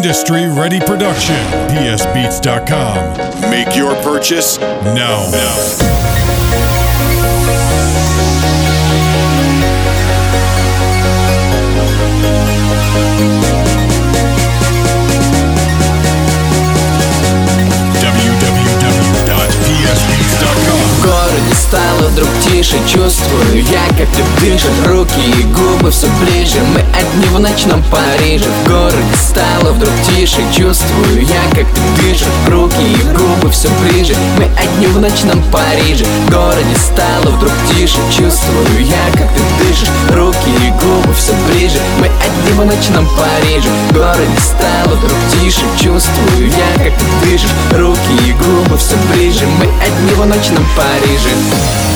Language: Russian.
industry-ready production. PSBeats.com. Make your purchase now. В городе стало вдруг тише, чувствую я, как ты дышишь. Руки и губы все ближе, мы одни в ночном Париже. В городе стало вдруг тише, чувствую я, как ты дышишь. Руки и губы все ближе, мы одни в ночном Париже. В городе стало вдруг тише, чувствую я, как ты дышишь. Руки и губы все ближе, мы одни в ночном Париже. В городе стало вдруг тише, чувствую я, как ты дышишь. Руки и губы все ближе, мы одни в ночном Париже.